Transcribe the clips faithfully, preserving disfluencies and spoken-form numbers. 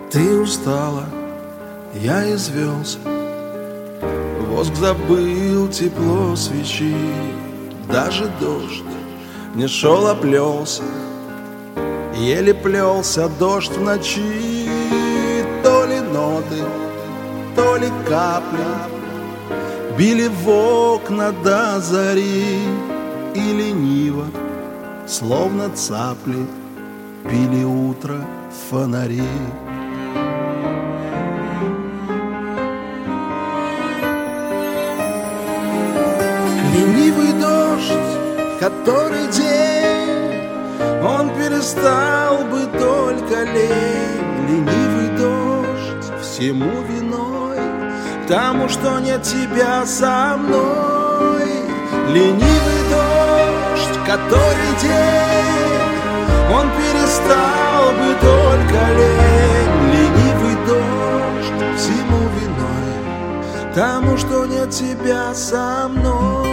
Ты устала, я извелся, воск забыл тепло свечи. Даже дождь не шел, а плелся, еле плелся дождь в ночи. То ли ноты, то ли капли били в окна до зари, и лениво, словно цапли, пили утро фонари. Ленивый дождь, который день, он перестал бы только лень. Ленивый дождь, всему виной тому, что нет тебя со мной. Ленивый дождь, который день, он перестал бы только лень. Ленивый дождь, всему виной тому, что нет тебя со мной.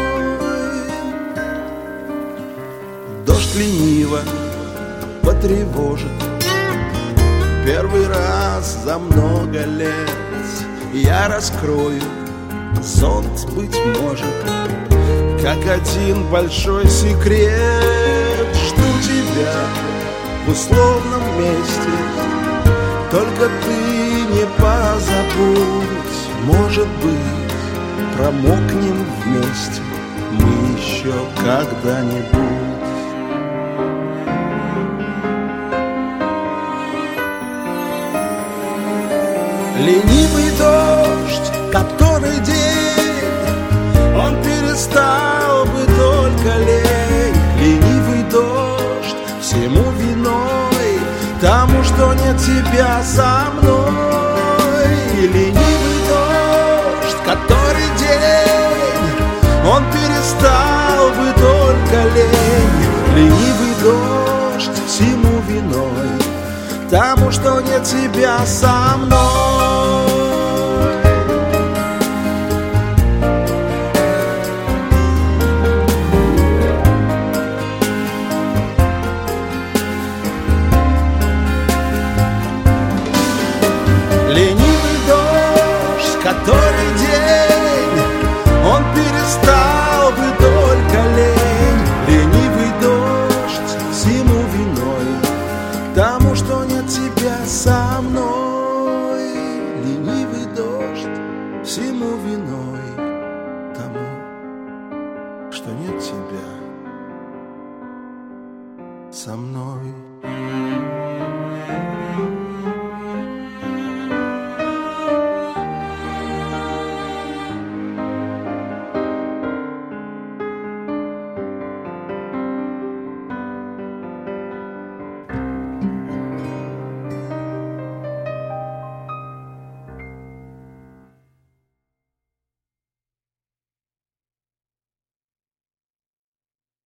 Дождь лениво потревожит первый раз за много лет. Я раскрою зонт, быть может, как один большой секрет. Жду тебя в условном месте, только ты не позабудь. Может быть, промокнем вместе мы еще когда-нибудь. Ленивый дождь, который день, он перестал бы только лень. Ленивый дождь, всему виной тому, что нет тебя со мной. Ленивый дождь, который день, он перестал бы только лень. Ленивый дождь, всему виной тому, что нет тебя со мной. Ленивый дождь, который день, он перестал бы только лень. Ленивый дождь, всему виной тому, что нет тебя со мной. Ленивый дождь, всему виной тому, что нет тебя со мной.